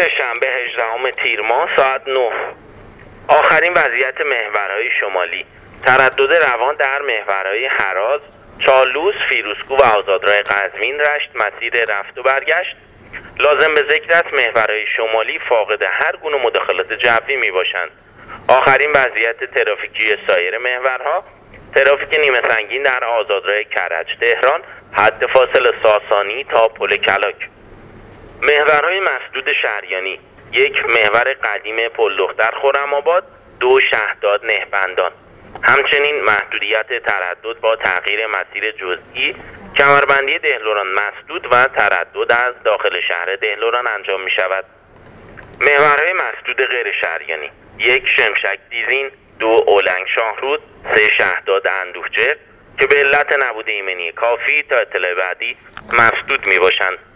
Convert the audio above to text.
سه‌شنبه 18 تیر ماه ساعت 9. آخرین وضعیت محورهای شمالی: تردد روان در محورهای هراز، چالوس، فیروزکوه و آزادراه قزوین، رشت مسیر رفت و برگشت. لازم به ذکر است محورهای شمالی فاقد هر گونه مداخلات جوی می باشند. آخرین وضعیت ترافیکی سایر محورها: ترافیک نیمه سنگین در آزادراه کرج تهران، حد فاصل ساسانی تا پل کلاک. محورهای مسدود شهریانی: 1 محور قدیم پل دختر خرم‌آباد، 2 شهداد نهبندان. همچنین محدودیت تردد با تغییر مسیر جزئی کمربندی دهلوران مسدود و تردد از داخل شهر دهلوران انجام می شود. محورهای مسدود غیر شهریانی: 1 شمشک دیزین، 2 اولنگ شاهرود، 3 شهداد اندوهجر که به علت نبود ایمنی کافی تا اطلاع بعدی مسدود می باشند.